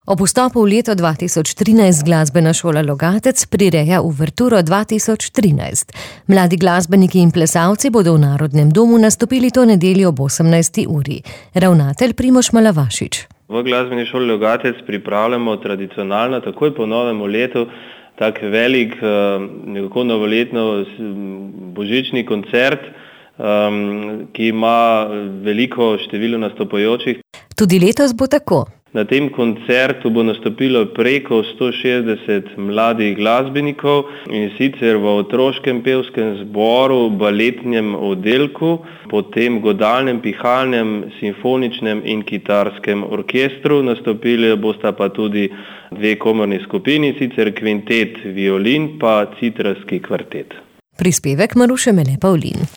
Ob vstopu v leto 2013 glasbena šola Logatec prireja Uverturo 2013. Mladi glasbeniki in plesalci bodo v Narodnem domu nastopili to nedeljo ob 18. uri. Ravnatelj Primož Malavašič. V glasbeni šoli Logatec pripravljamo tradicionalno, takoj po novem letu, tak velik, nekako novoletno božični koncert, ki ima veliko število nastopajočih. Tudi letos bo tako. Na tem koncertu bo nastopilo preko 160 mladih glasbenikov in sicer v otroškem pevskem zboru, baletnem oddelku, potem godalnem, pihalnem, simfoničnem in kitarskem orkestru. Nastopili bosta pa tudi dve komorni skupini, sicer kvintet violin pa citrarski kvartet. Prispevek Maruše Mele Pavlin.